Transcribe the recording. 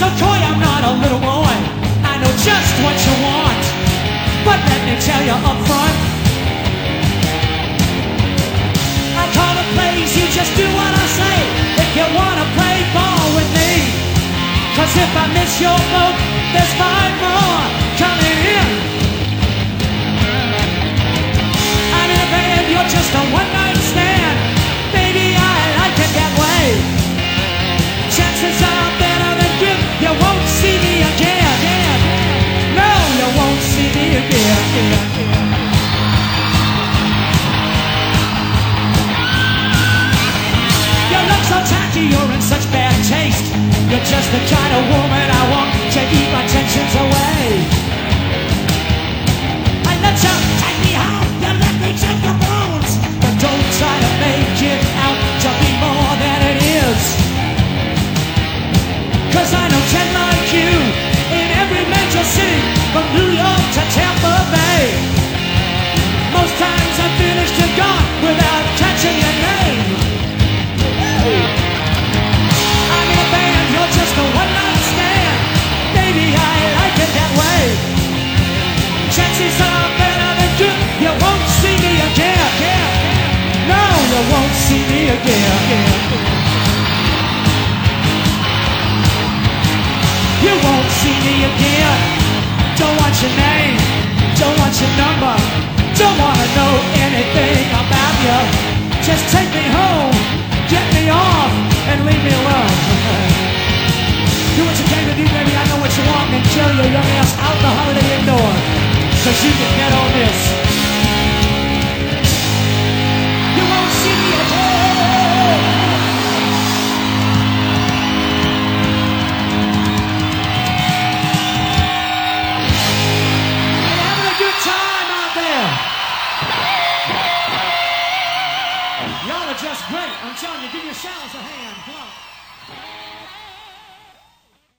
coy, I'm not a little boy. I know just what you want, but let me tell you up front, I call the plays, you just do what I say. If you wanna play ball with me, 'cause if I miss your boat, there's 5 more coming in. I'm in a band, you're just a one-night stand. Baby, I like it that way. Chances are better than good, you won't see me again. No, you won't see me again. You look so tacky, you're in such bad taste. You're just the kind of woman I want to eat my tensions away. I let you take me home, you let me check your bones, but don't try to make it out to be more than it is. 'Cause I know 10 like you in every major city, from New York to Tampa Bay. Most times I'm finished and gone without catching your name. I'm in a band, you're just a one-night stand. Baby, I like it that way. Chances are better than good, you won't see me again. No, you won't see me again. You won't see me again. Don't want your name, don't want your number, don't wanna know anything about you. Just take me home, get me off, and leave me alone. Do what you came to do, baby, I know what you want, and carry your young ass out the Holiday Inn door, 'cause you can get on this.